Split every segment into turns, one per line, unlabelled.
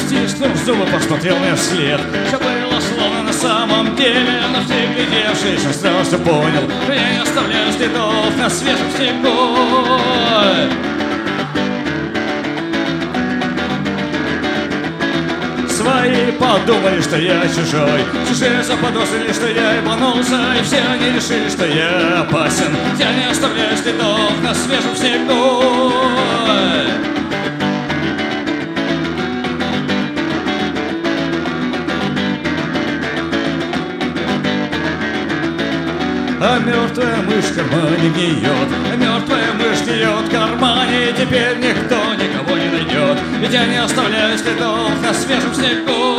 стиснув зубы, посмотрел мне вслед. Все было словно на самом деле, но приглядевшись, он сразу понял, что я не оставляю следов на свежем снегу. Свои подумали, что я чужой, чужие заподозрили, что я ебанулся, и все они решили, что я опасен. Я не оставляю следов на свежем снегу. А мертвая мышь в кармане гниет, а мертвая мышь гниет в кармане, и теперь никто никого не найдет, ведь я не оставляю следов на свежем снегу.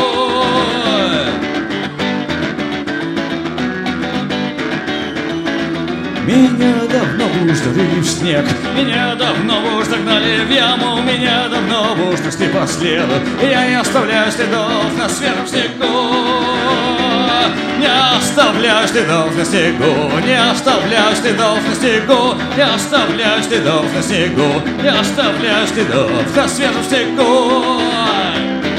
Меня давно уж завели в снег, меня давно уж загнали в яму, меня давно уж нашли по следу, и я не оставляю следов на свежем снегу. Не оставляю следов на снегу, не оставляю следов на снегу, не оставляю следов на снегу, не оставляю следов на свежем снегу.